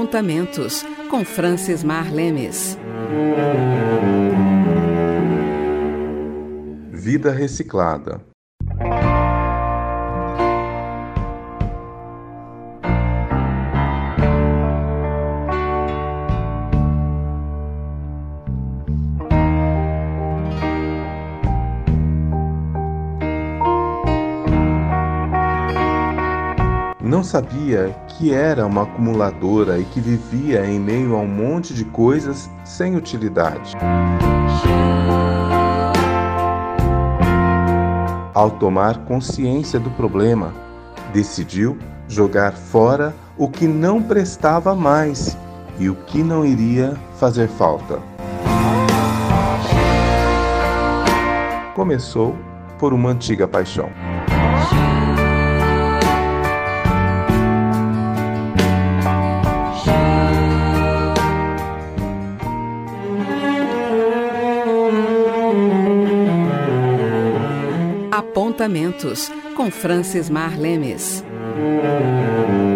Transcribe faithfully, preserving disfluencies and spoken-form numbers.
Apontamentos, com Francis Mar Lemes. Vida reciclada. Não sabia que era uma acumuladora e que vivia em meio a um monte de coisas sem utilidade. Ao tomar consciência do problema, decidiu jogar fora o que não prestava mais e o que não iria fazer falta. Começou por uma antiga paixão. Apontamentos, com Francis Mar Lemes.